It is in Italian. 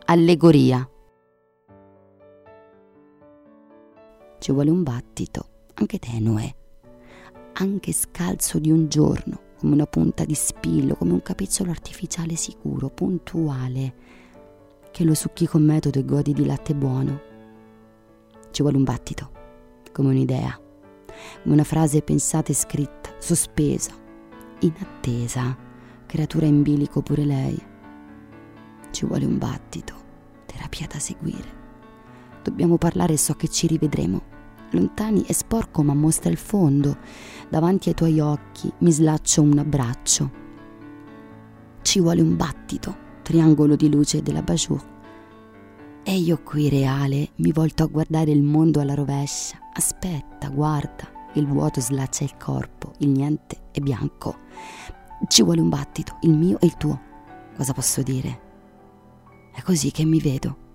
allegoria. Ci vuole un battito, anche tenue, anche scalzo di un giorno, come una punta di spillo, come un capezzolo artificiale sicuro, puntuale, che lo succhi con metodo e godi di latte buono. Ci vuole un battito, come un'idea, come una frase pensata e scritta, sospesa, in attesa, creatura in bilico pure lei. Ci vuole un battito, terapia da seguire. Dobbiamo parlare e so che ci rivedremo. Lontani è sporco ma mostra il fondo. Davanti ai tuoi occhi mi slaccio un abbraccio. Ci vuole un battito, triangolo di luce della Bajour. E io qui reale mi volto a guardare il mondo alla rovescia. Aspetta, guarda, il vuoto slaccia il corpo, il niente è bianco. Ci vuole un battito, il mio e il tuo. Cosa posso dire? È così che mi vedo.